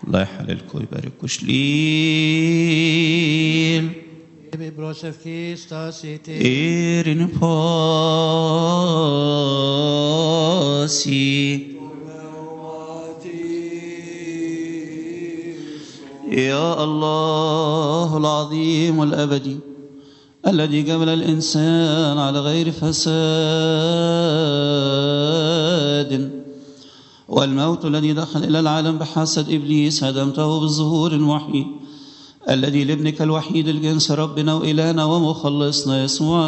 الله يحللكم ويبارككم شليل إيرين باسي يا الله العظيم الأبدي الذي جبل الإنسان على غير فساد، والموت الذي دخل إلى العالم بحسد إبليس هدمته بالظهور الوحيد الذي لابنك الوحيد الجنس ربنا وإلهنا ومخلصنا يسوع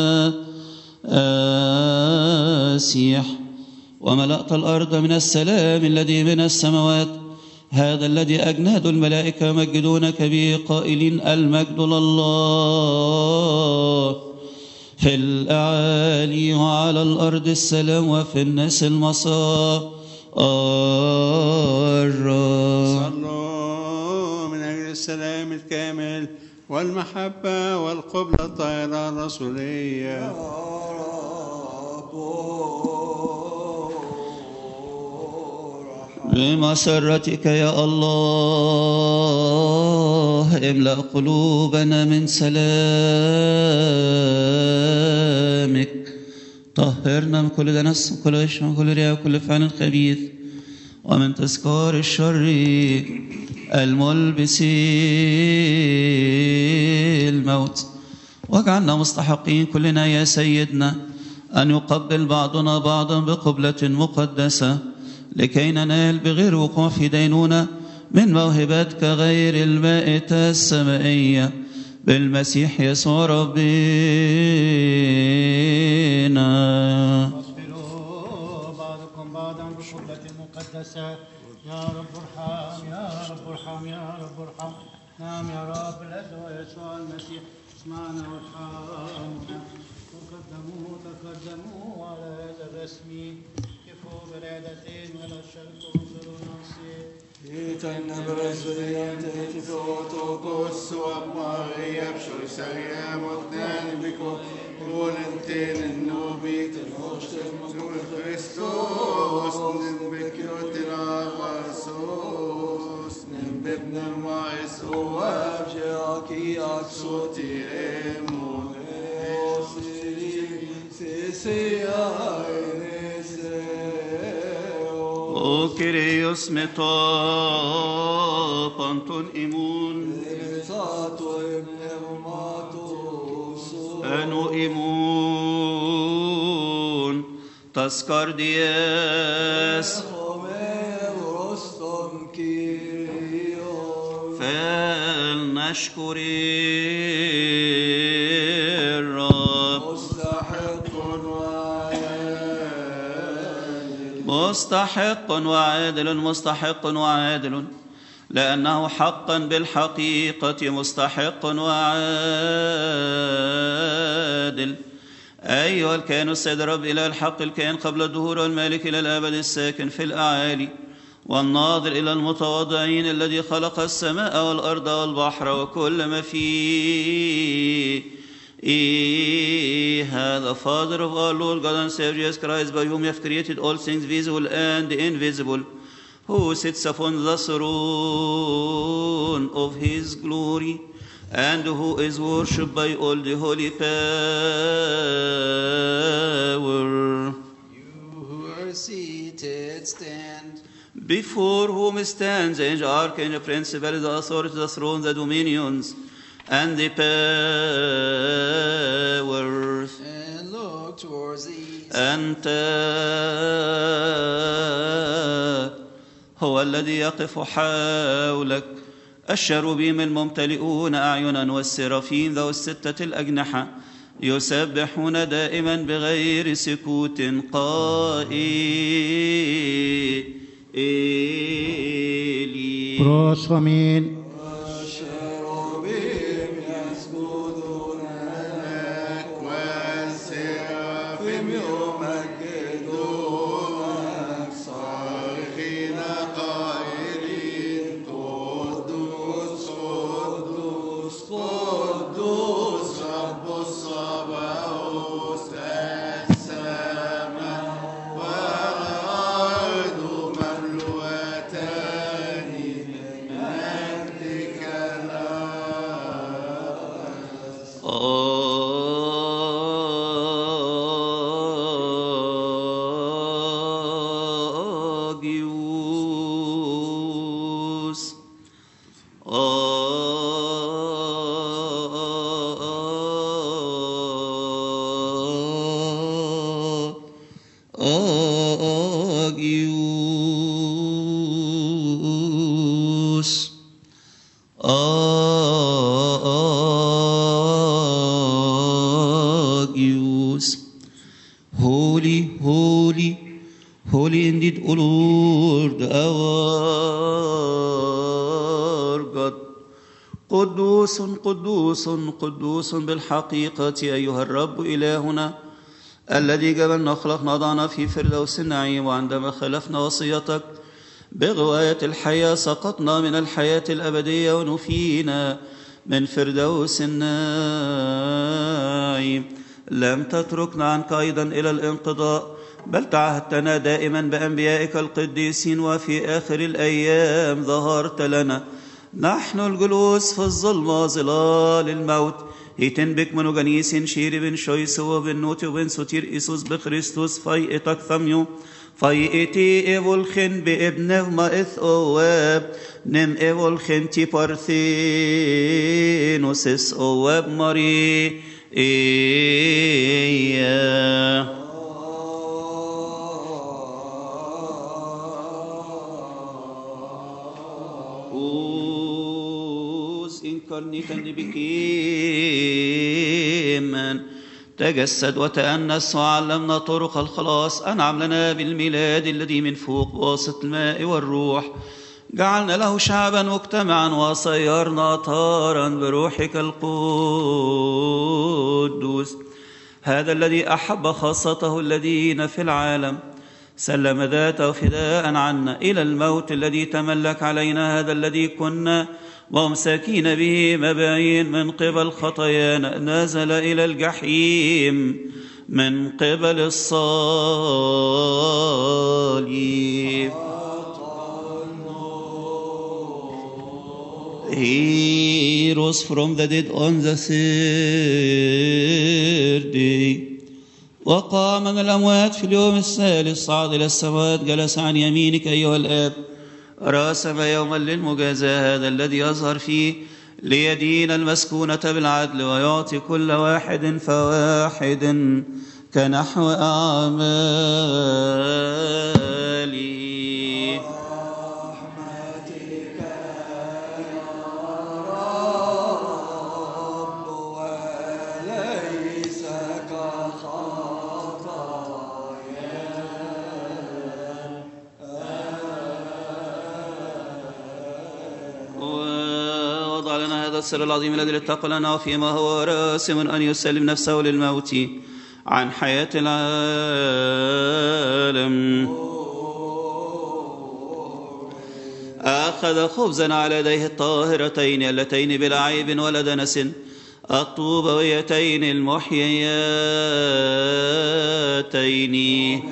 المسيح، وملأت الأرض من السلام الذي من السماوات، هذا الذي أجناد الملائكة يمجدونك به قائلين المجد لله في الأعالي وعلى الأرض السلام وفي الناس المسار. صلوا من أجل السلام الكامل والمحبة والقبلة الطاهرة الرسولية. بمسرتك يا الله املأ قلوبنا من سلامك، طهرنا من كل دنس وكل غش وكل رياء وكل فعل خبيث ومن تذكار الشر الملبس الموت، واجعلنا مستحقين كلنا يا سيدنا أن يقبل بعضنا بعضا بقبلة مقدسة لكي ننال بغير وقوع في دينونة من موهبتك غير المائتة السمائية بالمسيح يسوع ربنا. واصبروا بعضكم بعضا بقبلة مقدسة. يا رب ارحم يا رب ارحم يا رب ارحم. نعم يا رب الأسوأ يسوع المسيح اسمعنا وارحمنا. تقدموا على هذا الرسم كفوا بالعادتين ولا تشاركوا انظروا نفسي. Tenne brezveriente ti fotokos Maria pshoisaria motnan biko volenten nobit hostem Christos nimbekyotin avasos nimbebna mais oav jaki aksoti emunes O Kyrios metapanton imun Enu imun Taskar dies Fel nashkuri مستحق وعادل مستحق وعادل لأنه حقا بالحقيقة مستحق وعادل. أيها الكائن السيد رب إله الحق الكائن قبل الدهور والمالك إلى الأبد الساكن في الأعالي والناظر إلى المتواضعين الذي خلق السماء والأرض والبحر وكل ما فيه. The Father of our Lord God and Savior Jesus Christ, by whom you have created all things visible and invisible, who sits upon the throne of his glory, and who is worshipped by all the holy power. You who are seated, stand. Before whom stands the angel, archangel, principal, the authority, the throne, the dominions, and the powers. And look towards the east. أنت هو الذي يقف حولك الشروبيم الممتلئون أعينا والسرافين ذو الستة الأجنحة يسبحون دائما بغير سكوت قائلين بروسومين قدوس قدوس قدوس بالحقيقة أيها الرب إلهنا الذي جبلنا خلقنا ضعنا في فردوس النعيم، وعندما خلفنا وصيتك بغواية الحياة سقطنا من الحياة الأبدية ونفينا من فردوس النعيم. لم تتركنا عنك أيضا إلى الانقضاء، بل تعهدتنا دائما بأنبيائك القديسين، وفي آخر الأيام ظهرت لنا نحن الجلوس في الظلمة ظلال الموت هيتنبك منو جنيسين شيري بن شويس وبن نوتي وبن سوتير إيسوس بخريستوس فايئتك ثميو فايئتي إيفولخن بابنه ما إث أواب نم إيفولخن تي بارثينوس إس أواب ماري إياه incarnita بكيما تجسد وتأنس وعلمنا طرق الخلاص. أنعم لنا بالميلاد الذي من فوق بواسطة الماء والروح، جعلنا له شعبا مجتمعا وصيرنا طارا بروحك القدوس. هذا الذي أحب خاصته الذين في العالم سلم ذاته فداء عنا إلى الموت الذي تملك علينا، هذا الذي كنا ومساكين به مباين من قبل خطايانا نزل إلى الجحيم من قبل الصليب. He rose from the dead on the third day وقام من الأموات في اليوم الثالث، صعد إلى السماوات، جلس عن يمينك أيها الآب، راسم يوما للمجازاة، هذا الذي يظهر فيه ليدين المسكونة بالعدل ويعطي كل واحد فواحد كنحو أعماله. السر العظيم الذي اتقى لنا وفيما هو راسم أن يسلم نفسه للموت عن حياة العالم، أخذ خبزا على يديه الطاهرتين اللتين بلا عيب ولا دنس الطوبويتين المحييتين،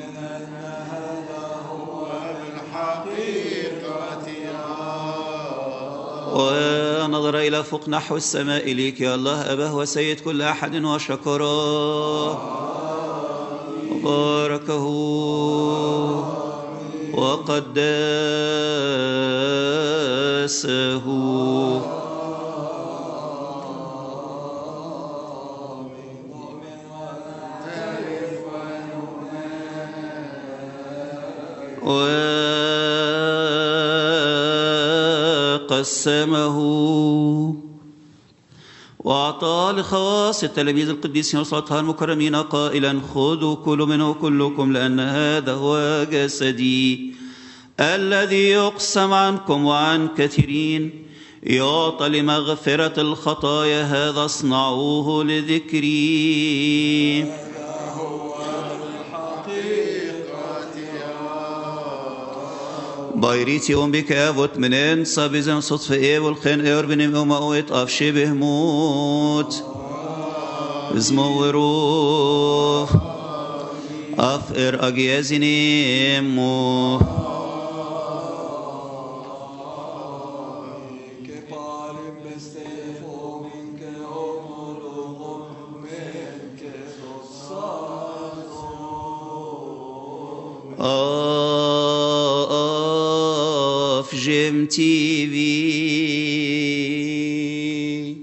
ونظر إلى فوق نحو السماء إليك يا الله أباه وسيد كل أحد وشكره وباركه وقدسه. وقسمه وأعطى لخواص التلاميذ القديسين وصلاتها المكرمين قائلا خذوا كلوا منه كلكم لأن هذا هو جسدي الذي يقسم عنكم وعن كثيرين يعطى لمغفرة الخطايا، هذا اصنعوه لذكري. بايريتي بك أبوت منين صابيزن صدف إيه والخين إيه وربني أمويت أفشي بهموت زموروف أفئر أجيازني مو جيم تي في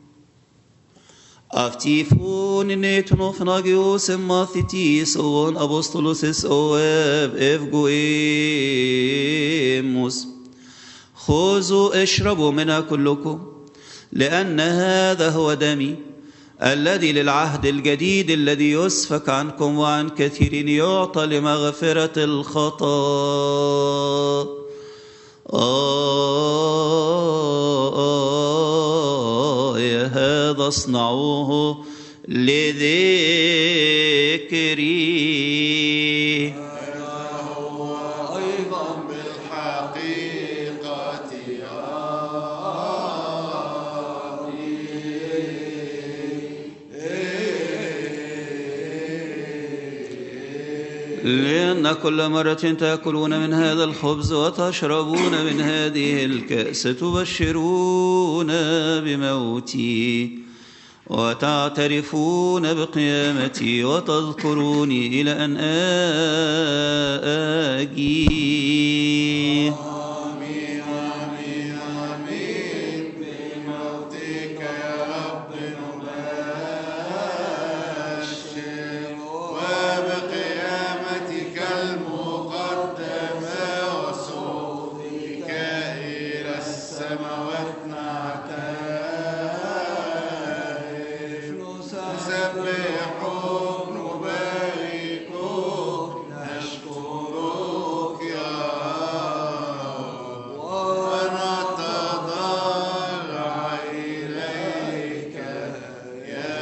افتيفون نيتنو فناجيوس ماثيتيس اون ابوستولوسيس اواب افجويموس خذوا اشربوا منها كلكم لأن هذا هو دمي الذي للعهد الجديد الذي يسفك عنكم وعن كثيرين يعطى لمغفرة الخطايا. تصنعوه لذكري. هو أيضا بالحقيقة لأن كل مرة تأكلون من هذا الخبز وتشربون من هذه الكأس تبشرون بموتي وتعترفون بقيامتي وتذكروني إلى أن آجي. آمين آمين آمين. بموتك يا رب نبشر وبقيامتك المقدمة وصعودك إلى السماوات نعترف نسبحك نباركك نشكرك يا رب ونتضرع إليك يا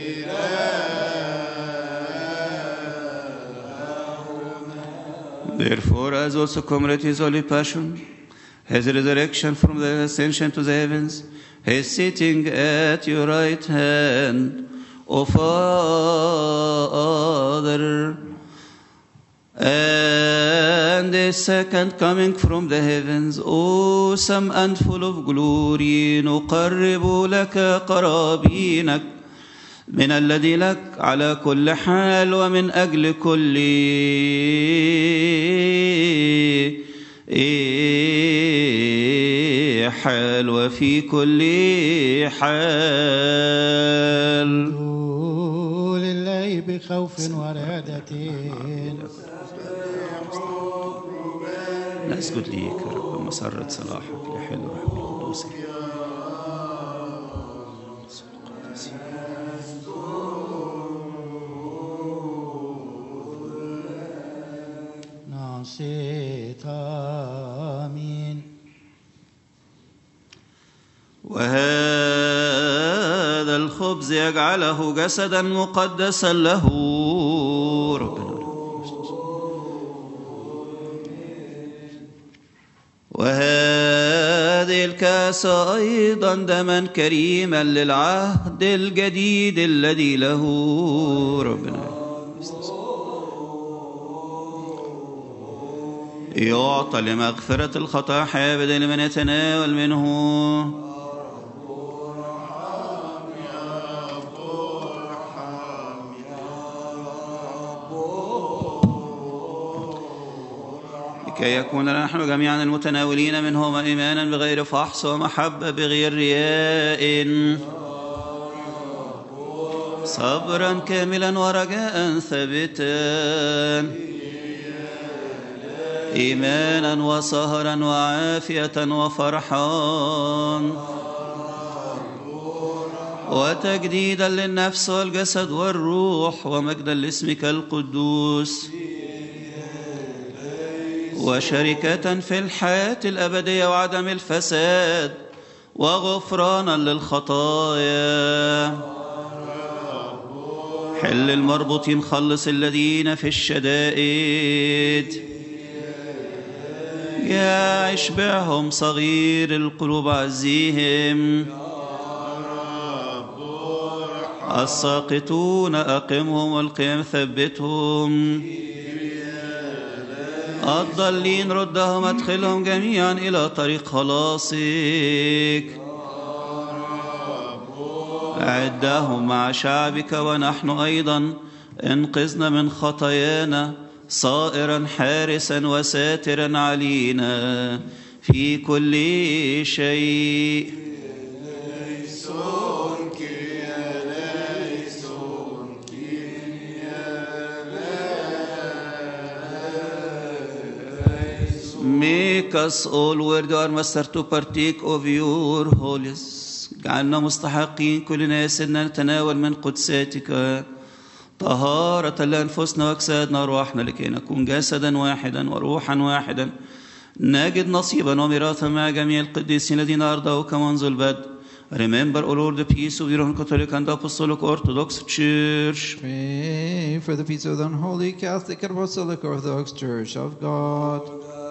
إلهنا. Therefore, as also commemorates his holy passion, his resurrection from the ascension to the heavens, his sitting at your right hand, O Father, and the second coming from the heavens, awesome and full of glory, نقرب لك قرابينك من الذي لك على كل حال ومن أجل كل حال وفي كل حال. لله بخوف ورعدة نسجد ليك يا رب مسرة صلاحك لحل روحك القدوس. نصيت آمين. وهذا الخبز يجعله جسدا مقدسا له ربنا. وهذه الكأس أيضا دما كريما للعهد الجديد الذي له ربنا. يعطى لمغفرة الخطايا حياة أبدية لمن يتناول منه. لكي يكون لنا نحن جميعا المتناولين منهما إيمانا بغير فحص ومحبة بغير رياء صبرا كاملا ورجاء ثابتا إيمانا وسهرا وعافية وفرحا وتجديدا للنفس والجسد والروح ومجدا لاسمك القدوس وشركة في الحياة الأبدية وعدم الفساد وغفرانا للخطايا. حل المربوطين خلص الذين في الشدائد يا اشبعهم صغير القلوب عزيهم الساقطون أقمهم والقيام ثبتهم الضالين ردهم ادخلهم جميعا إلى طريق خلاصك أعدهم مع شعبك ونحن أيضا انقذنا من خطايانا صائرا حارسا وساترا علينا في كل شيء. Make us all worthy, our Master, to partake of your holies. جعلنا مستحقين كلنا يا سيدنا نتناول من قدساتك طهارة لأنفسنا وأجسادنا وأرواحنا لكي نكون جسدا واحدا وروحا واحدا نجد نصيبا وميراثا مع جميع القديسين الذين أرضوك منذ البدء Remember, O Lord, the peace of your own Catholic and Apostolic Orthodox Church. Pray for the peace of the unholy Catholic and Apostolic Orthodox Church of God.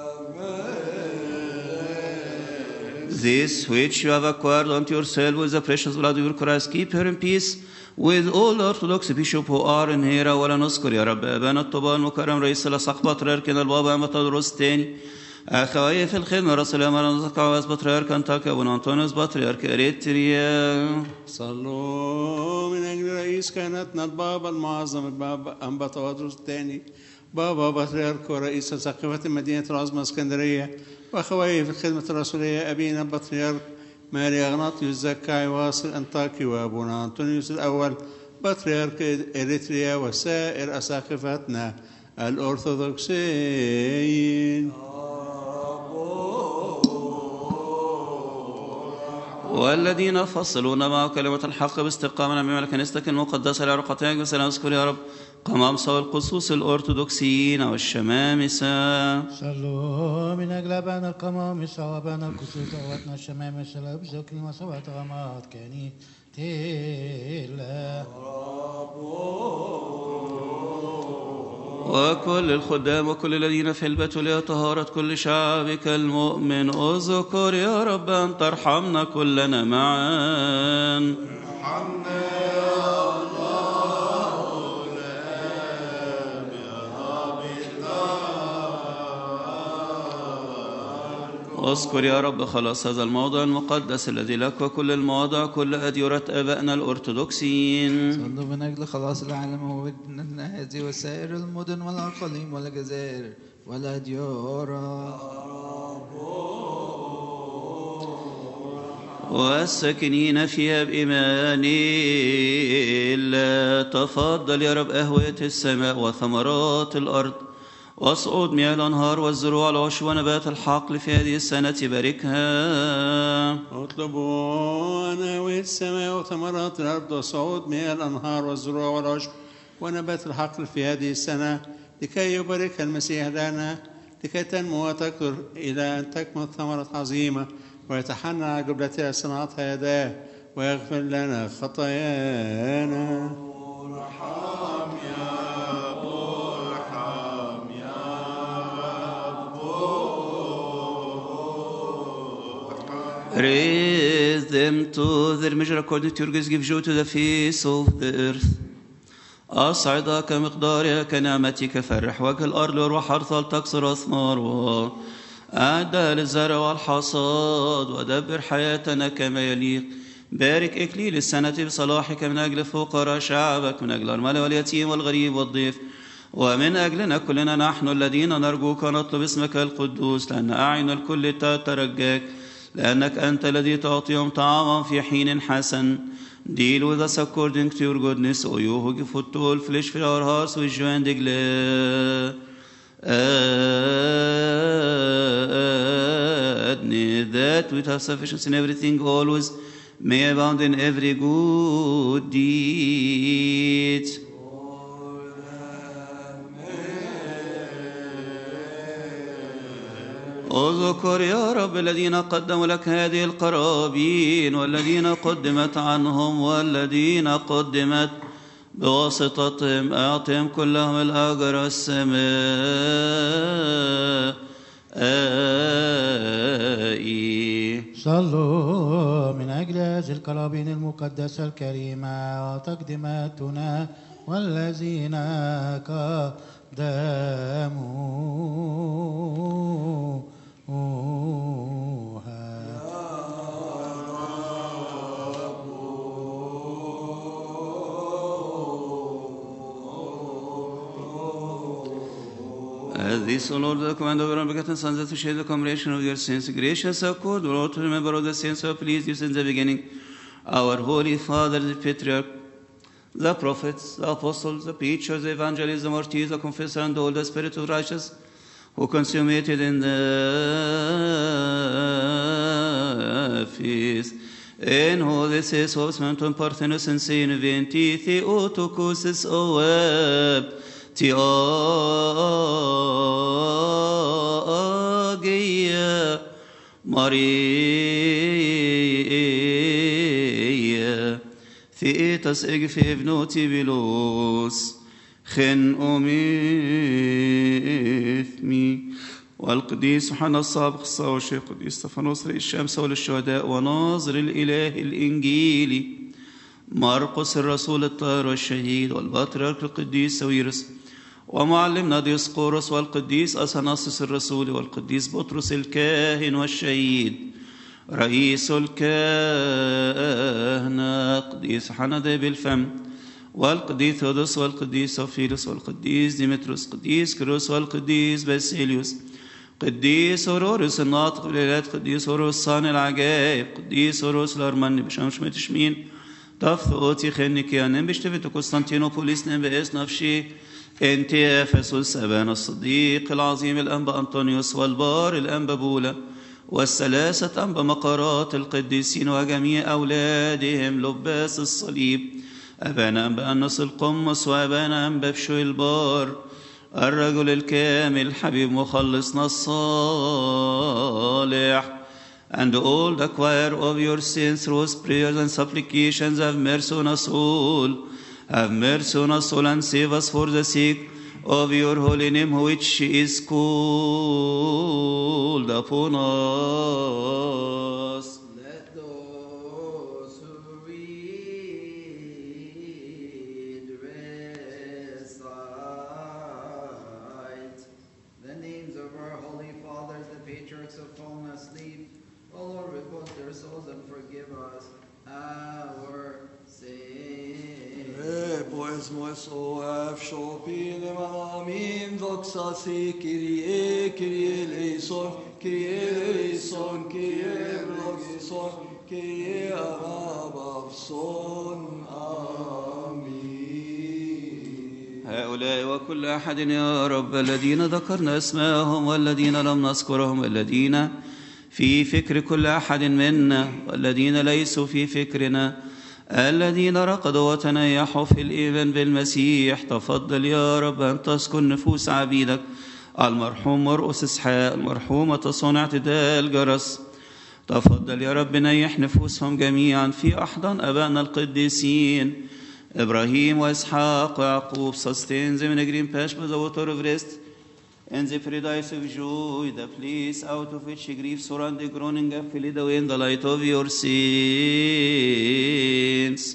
This which you have acquired unto yourself with the precious blood of your Christ, keep her in peace with all the Orthodox bishops who are in here. ولا نذكر يا رب أبانا الطباء المكرم رئيس الأساق بطريركنا البابا متدرس الثاني أخوي في الخدمة رسول الله نذكر بطريرك أنطاكيا ابن أنطونيوس بطريرك إريتريا. صلوا من أجل رئيس كهنتنا البابا المعظم البابا أنبا تواضروس الثاني بابا بطريرك ورئيس سقيفة مدينة العظمى اسكندرية وأخوي في الخدمة الرسولية أبينا البطريرك ماري أغناطيوس زكاي واصل أنطاكي وأبونا أنطونيوس الأول بطريرك إريتريا وسائر أساقفتنا الأرثوذكسيين. والذين فصلون مع كلمة الحق باستقامة من كنيستك المقدسة لعرقتك بسلام اذكر يا رب قمامسة القصوص الأرثوذكسيين والشمامسة. صلوا من أجل أبانا القمامسة وأبانا الكسوس وأخواتنا الشمامسة لأبزوا كلمة صوات غمات كاني تيلا وكل الخدام وكل الذين في البتولية طهارة كل شعبك المؤمن اذكر يا رب أن ترحمنا كلنا معا. اذكر يا رب خلاص هذا الموضع المقدس الذي لك وكل المواضع كل أديرة آبائنا الأرثوذكسيين. صلوا من أجل خلاص العالم وودنا هذه وسائر المدن والأقاليم والجزائر والأديرة والساكنين فيها بإيمان الله. تفضل يا رب أهوية السماء وثمرات الأرض وصعود مياه الأنهار والزروع والعشب ونبات الحقل في هذه السنة باركها. اطلبوا أناوي السماء وثمرات الأرض وصعود مياه الأنهار والزروع والعشب ونبات الحقل في هذه السنة لكي يباركها المسيح لنا لكي تنمو وتكثر إلى أن تكمل ثمرة عظيمة ويتحنن على جبلتها صناعتها يداه ويغفر لنا خطايانا. Raise them to their measure according to your grace, give joy to the face of the earth. أصعد كمقدارها كنعمتك فرح وجه الأرض وروح حرث تكسر أثمارها. أعدى للزرع والحصاد ودبر حياتنا كما يليق. بارك إكليل السنة بصلاحك من أجل فقراء شعبك من أجل الأرملة واليتيم والغريب والضيف ومن أجلنا كلنا نحن الذين نرجوك ونطلب اسمك القدوس لأن أعين الكل تترجاك لأنك أنت الذي تعطيهم طعاما في حين حسن. Deal with us according to your goodness, O you who give food to all flesh, fill our hearts with joy and gladness, that we have sufficiency in everything always may abound in every good deed. اذكر يا رب الذين قدموا لك هذه القرابين والذين قدمت عنهم والذين قدمت بواسطتهم أعطهم كلهم الأجر السمائي. صلوا من أجل هذه القرابين المقدسة الكريمة وتقدماتنا والذين قدموا This, O Lord, the command of your begotten Son, that to share the commemoration of your sins, gracious accord, Lord, to remember all the sins who pleased you since the beginning. Our Holy Father, the Patriarch, the prophets, the apostles, the preachers, the evangelists, the martyrs, the confessors, and all the Spirit of righteous who consummated in the faith. En hodes es hosmentum parthenos in sin venti theotokos oeb ti agia Maria ثيتس اجفي ابنوتي بلوس خن أميثمي والقديس يوحنا السابق الصاوشي القديس استفانوس رئيس الشمس وللشهداء وناظر الإله الإنجيلي مرقس الرسول الطاهر والشهيد والبطريرك القديس سويرس ومعلمنا ديسقورس والقديس أثناسيوس الرسول والقديس بطرس الكاهن والشهيد رئيس الكهنة قديس حندا بالفم والقديس ثودوس والقديس سوفيلوس والقديس ديمتروس قديس كيروس والقديس باسيليوس قديس أوروريوس الناطق بالإلهات قديس أوروريوس صانع العجائب قديس أوروريوس الأرمني بشمش متشمين تفثوتي خنكيانين بشتفت قسطنطينوبوليس نبئس نفشي انت افسس ابانا الصديق العظيم الانبا انطونيوس والبار الانبا بولا والثلاثه انبا مقارات القديسين وجميع اولادهم لباس الصليب ابانا انبا انس القمص وابانا انبا بشوي البار الرجل الكامل حبيب مخلصنا الصالح and all the choir of your saints through prayers and supplications have mercy on us all. Have mercy on us all and save us for the sake of your holy name which is called upon us. Let those who read recite the names of our holy fathers, the patriarchs of fallen asleep. O Lord, repose their souls and forgive us our sins. Pues moeso afshopine mamim doxasi Kyrie Kyrie eleison Kyrie eleison Kyrie logison Kyrie ababson آمين. هؤلاء وكل أحد يا رب الذين ذكرنا اسماءهم والذين لم نذكرهم والذين في فكر كل أحد منا والذين ليسوا في فكرنا الذين رقدوا وتنيحوا في الإيمان بالمسيح تفضل يا رب أن تسكن نفوس عبيدك المرحوم مرقس إسحاق المرحومة صنع اعتدال جرس تفضل يا رب نيح نفوسهم جميعا في أحضان أبائنا القديسين إبراهيم وإسحاق ويعقوب sustains them in a green patch by the water of rest and the paradise of joy, the place out of which grief surrounding groaning and filled away in the light of your saints.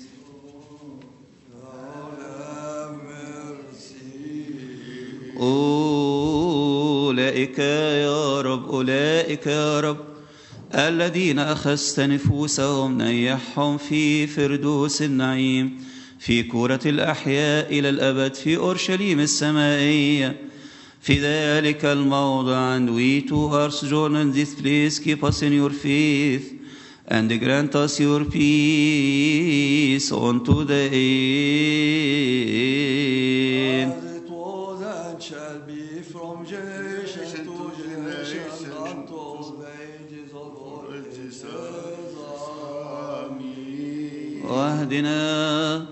أولئك يا رب أولئك يا رب الذين أخذت نفوسهم نيحهم في فردوس النعيم في كورة الأحياء إلى الأبد في أورشليم السمائية في ذلك الموضع. And we too are sojourn in this place, keep us in your faith and grant us your peace unto the end. As it was and shall be from generation to generation unto all the ages of all ages. Amen. واهدنا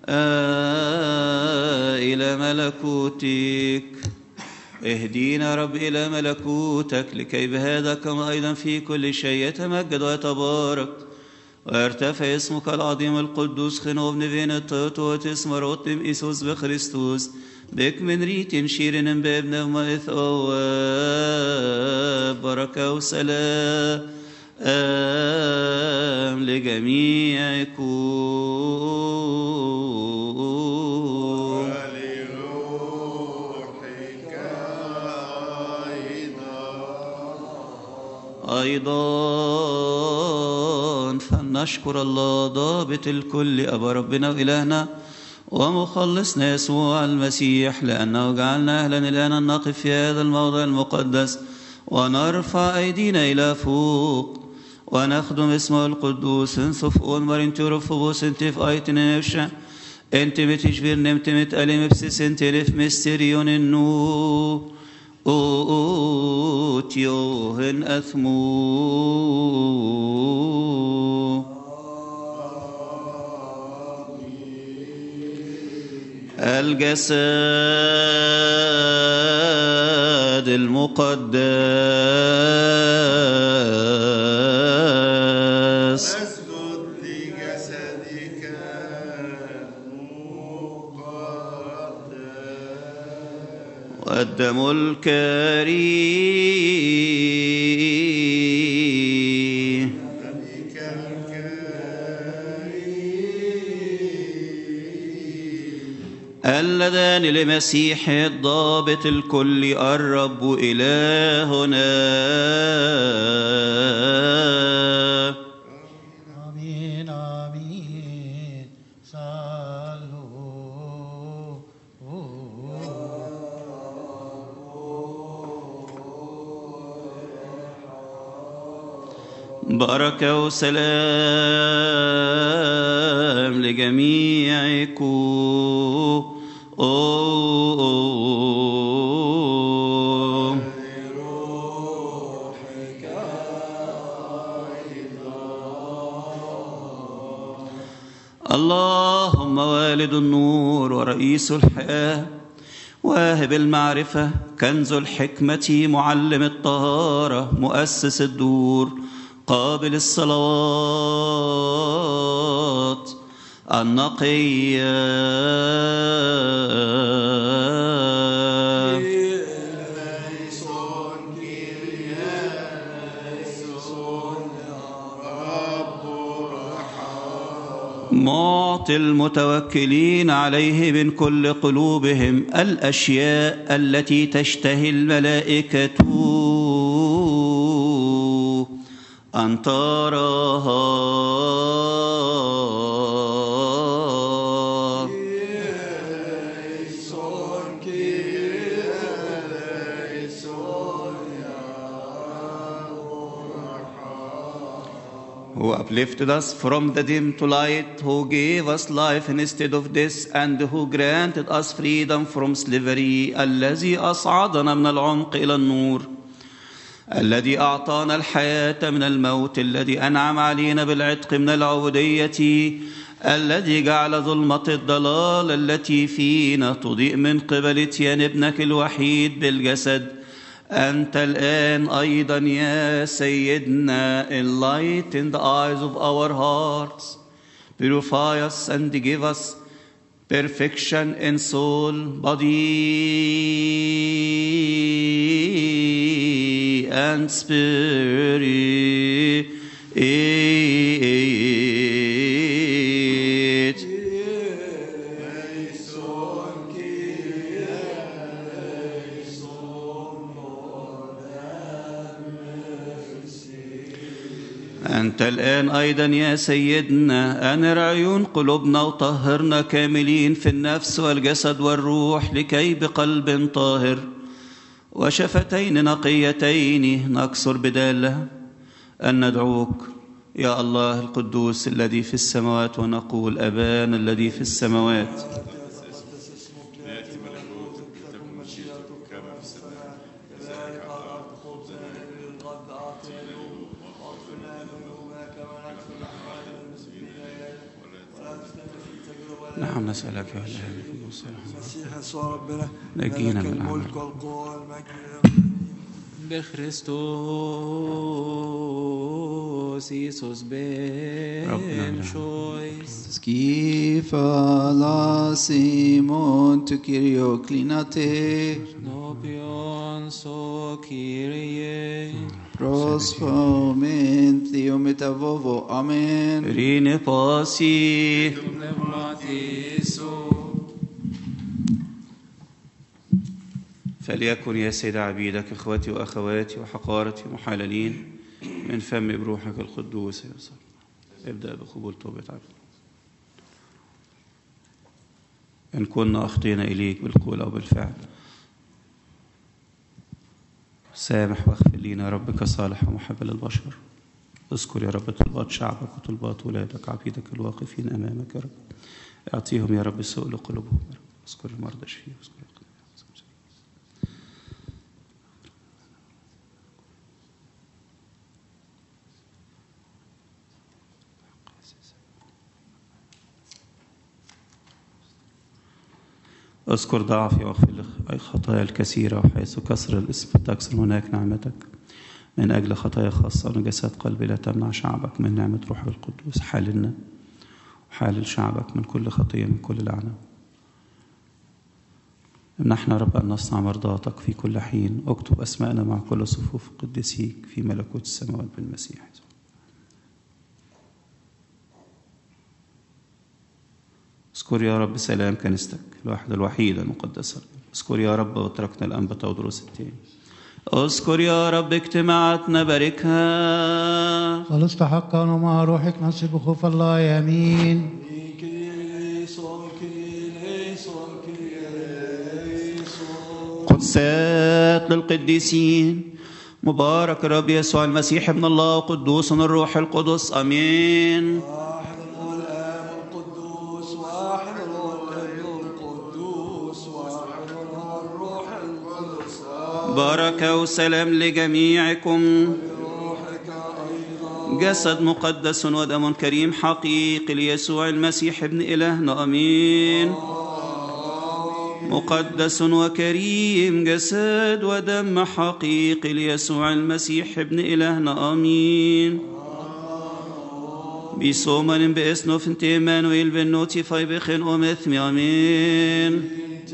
إلى ملكوتك اهدينا رب إلى ملكوتك لكي بهذا كما أيضا في كل شيء يتمجد ويتبارك ويرتفع اسمك العظيم القدوس خنوب نفين التوتوت اسم روتم إيسوس بخريستوس بك من ريت شيرين بابن ومئث بركة وسلام لجميعكم أيضا فلنشكر الله ضابط الكل أبا ربنا وإلهنا ومخلصنا يسوع المسيح لأنه جعلنا أهلا الآن نقف في هذا الموضع المقدس ونرفع أيدينا إلى فوق ونخدم اسمه القدوس انصف أنمر انت رفبوس انت في آيتنا نفشا انت بتشبير نمت متألم بسيس انت لف مستريون النور أوتيوهن أثمو الجسد المقدس اسجد لجسدك والدم الكريم اللذان لمسيح الضابط الكل الرب إلهنا. آمين آمين. صلوا. بركة وسلام لجميعكم. اللهم والد النور ورئيس الحياة واهب المعرفة كنز الحكمة معلم الطهارة مؤسس الدور قابل الصلوات النقية معطي المتوكلين عليه من كل قلوبهم الأشياء التي تشتهي الملائكة أن تراها. Who uplifted us from the dim to light, who gave us life instead of death, and who granted us freedom from slavery, الذي أصعدنا من العمق إلى النور، الذي أعطانا الحياة من الموت، الذي أنعم علينا بالعتق من العبودية، الذي جعل ظلمة الضلال التي فينا تضيء من قبل اتيان ابنك الوحيد بالجسد. أنت الآن أيضا يا سيدنا enlighten the eyes of our hearts, purify us and give us perfection in soul, body and spirit. أنت الآن أيضا يا سيدنا أنر عيون قلوبنا وطهرنا كاملين في النفس والجسد والروح، لكي بقلب طاهر وشفتين نقيتين نكسر بدالة أن ندعوك يا الله القدوس الذي في السماوات، ونقول أبانا الذي في السماوات. نعم نسألك يا الله مسيح يسوع ربنا نجينا من الملك والقوة والمجد بخريستوس يسوس بن شويس Skifala Simon to Kyrio Klinate Nopion so Kyrie Prospomen Theometavovo Amen Rine Pasi Pneumatisu. فليكن يا سيد عبيدك إخوتي وأخواتي وحقارتي محللين من فم بروحك القدوس يا صاحبي. ابدأ بقبول توبة عبد. إن كنا أخطينا إليك بالقول أو بالفعل سامح واغفر لنا يا رب كصالح ومحب للبشر. اذكر يا رب طلبات شعبك وطلبات ولادك عبيدك الواقفين أمامك يا رب. اعطيهم يا رب سؤل قلوبهم يا رب. اذكر المرضى شفيه واذكر اذكر ضعفي واغفر أي خطايا الكثيرة، وحيث كسر الاسم تكسر هناك نعمتك. من أجل خطايا خاصة ونجاسات قلبي لا تمنع شعبك من نعمة روحك القدوس. حالنا وحال شعبك من كل خطية من كل لعنة. امنحنا رب أن نصنع مرضاتك في كل حين. اكتب أسماءنا مع كل صفوف قدسيك في ملكوت السماوات بالمسيح. اذكر يا رب سلام كنيستك الواحدة الوحيدة المقدسة. اذكر يا رب وتركنا الأنبا تودروس الثاني. اذكر يا رب اجتماعاتنا باركها. ولستحقا ومع روحك نصب خوف الله. آمين. قدسات للقديسين. مبارك الرب يسوع المسيح ابن الله وقدوس الروح القدس. امين. واحد هو الاب القدوس، واحد هو الابن القدوس، واحد هو الروح القدس. بركه وسلام لجميعكم. روحك ايضا. جسد مقدس ودم كريم حقيقي ليسوع المسيح ابن الهنا. امين. مقدس وكريم جسد ودم حقيقي ليسوع المسيح ابن إلهنا. آمين. بيسومن باسنو فنتي مانويل بنوتي فايبخن أمثمي. آمين.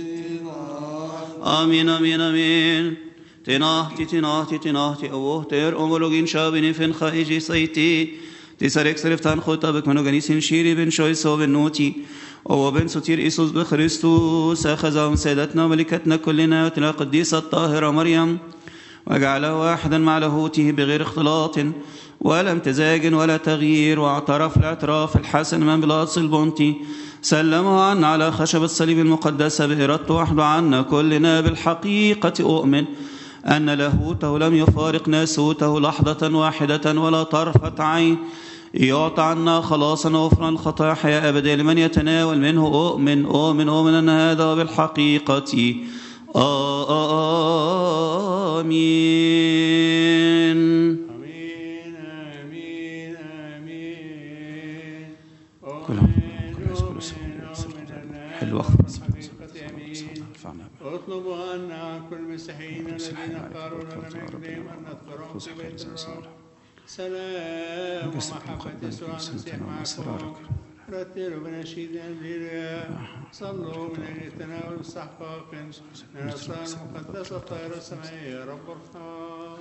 آمين آمين آمين. تناهتي أوه تير أمولوجين شابين فين خائجي سيتي تسارك سرفتان خطابك منو غنيسين شيري بن شويسو بنوتي وبن ستير إيسوس بخريستوس أخذهم سيدتنا وملكتنا كلنا وتلا قديسة الطاهرة مريم وجعلها واحدا مع لاهوته بغير اختلاط ولا امتزاج ولا تغيير، واعترف الاعتراف الحسن من بلاطس البنطي سلمه عنا على خشب الصليب المقدسة بإرادته وحده عنا كلنا. بالحقيقة أؤمن أن لاهوته لم يفارق ناسوته لحظة واحدة ولا طرفة عين، يعطى عنا خلاصا وغفران الخطايا حياة أبدية لمن يتناول منه. أؤمن أن هذا بالحقيقة. آمين. آمين آمين آمين. كلهم حلو أخبر. اطلبوا أن كل المسيحيين الذين قالوا لنا من أجلهم أن نذكرهم في بيت الرب. سلام ومحبة يسوع المسيح معكم. رتلوا بنشيد الهللويا. صلوا من أجل التناول استحقاق من الأسرار المقدسة الطاهرة السمائية. يا رب ارحم.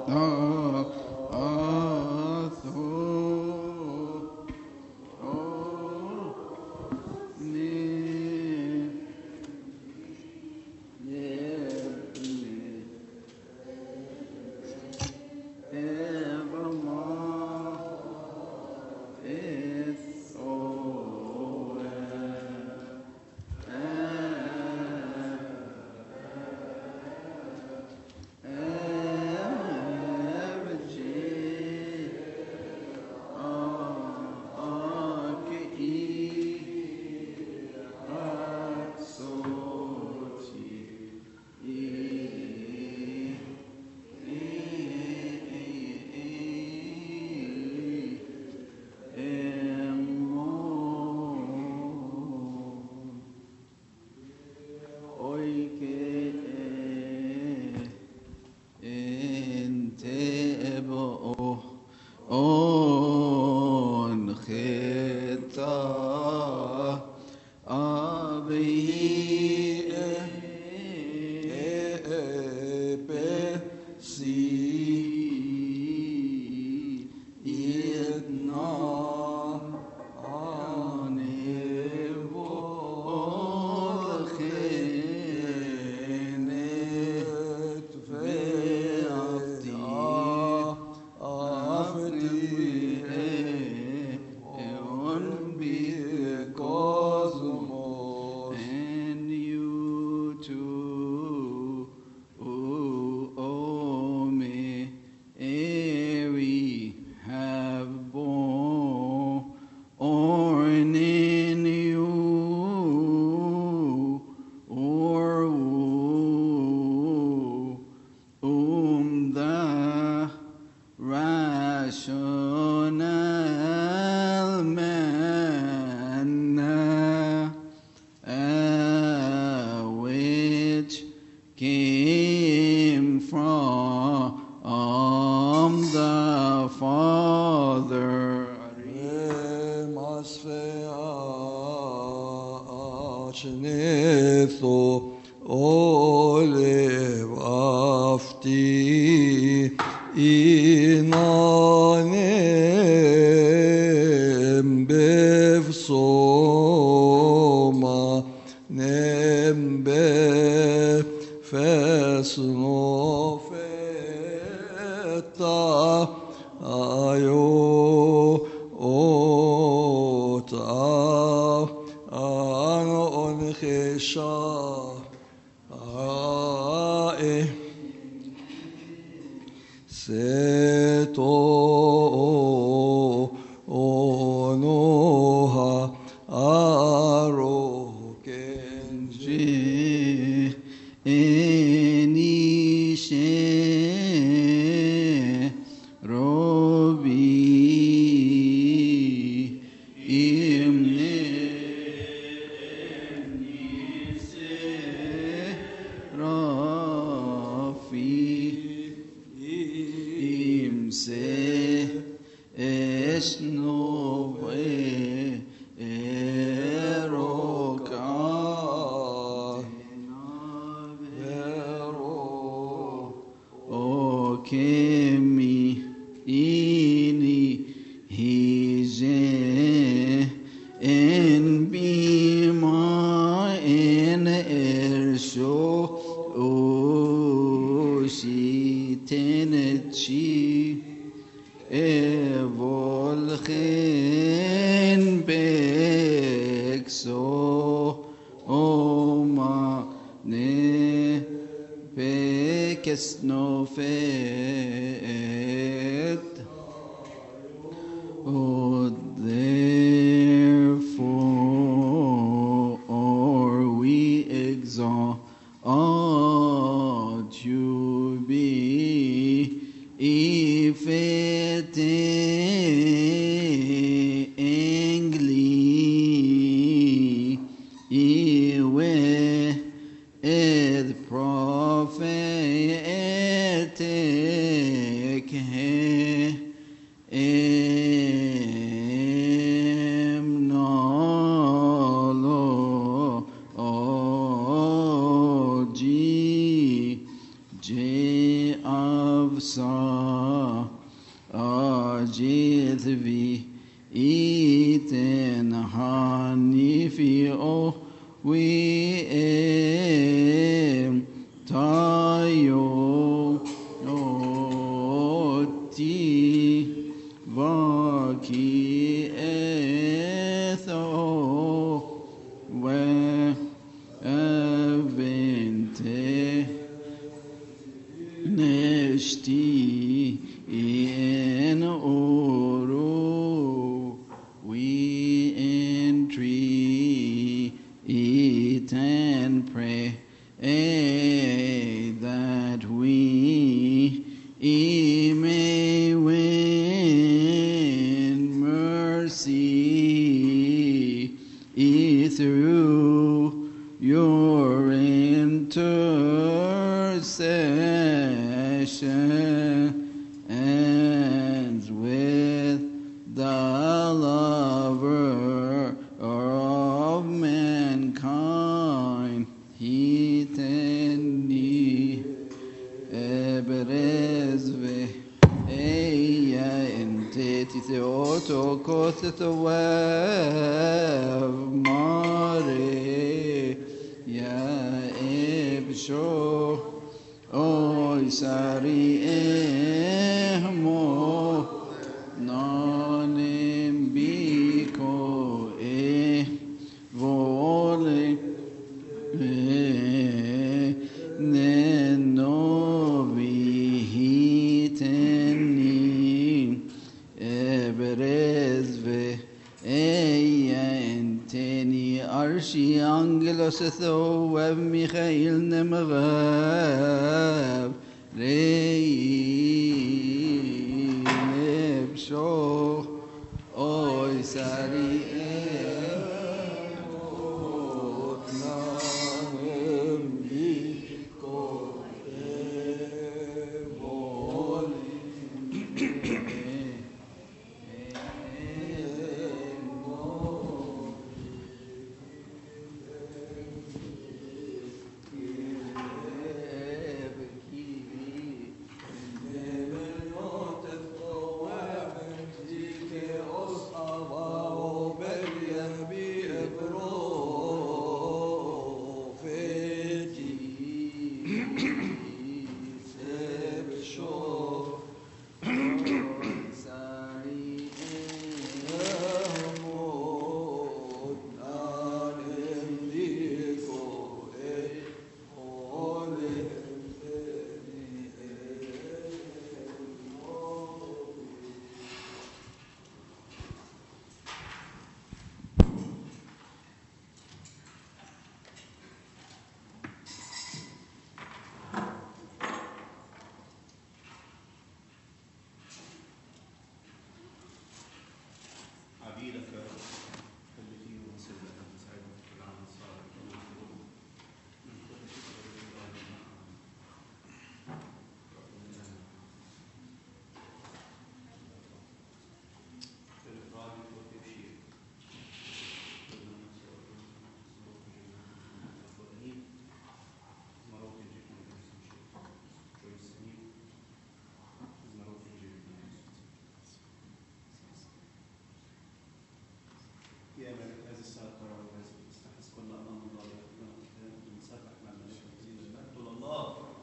of Saw Ajith vi Iten Hanifi O we Tayo Oti Vaki Etho We Avente Neshti in Uru we entreat and pray that we may win mercy through your intercession and with the lover of mankind he tendi eberezve eya enteti theoto kotheto mare ya ebsho oy sari ehmo nonem biko vole nenovi hiteni eberezve eya enteni arshi angelos tho ev Michael nemrav rei nebsho oy sari يا ملك هذه الساعة ترى وهذه تستحس كل أمام الله ونسبح مع الملائكة وزين المجد لله.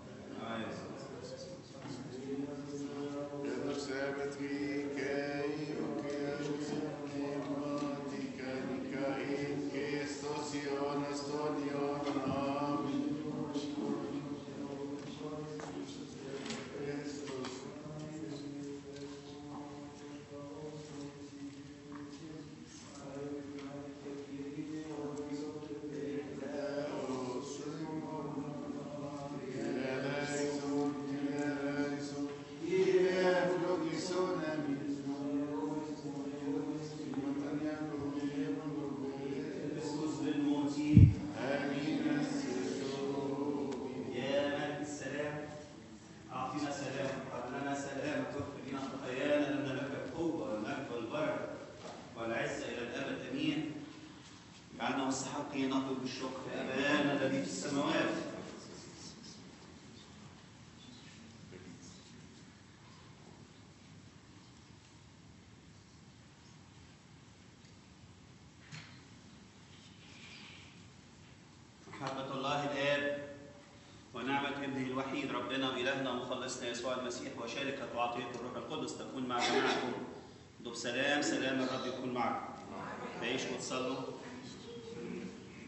مستحقين نطلب بالشكر أبانا الذي في السماوات. سيد ربنا وإلهنا ومخلصنا يسوع المسيح وشركة وعطية الروح القدس تكون مع جماعكم. بسلام سلام الرب يكون معكم. تعيشوا وتصلوا.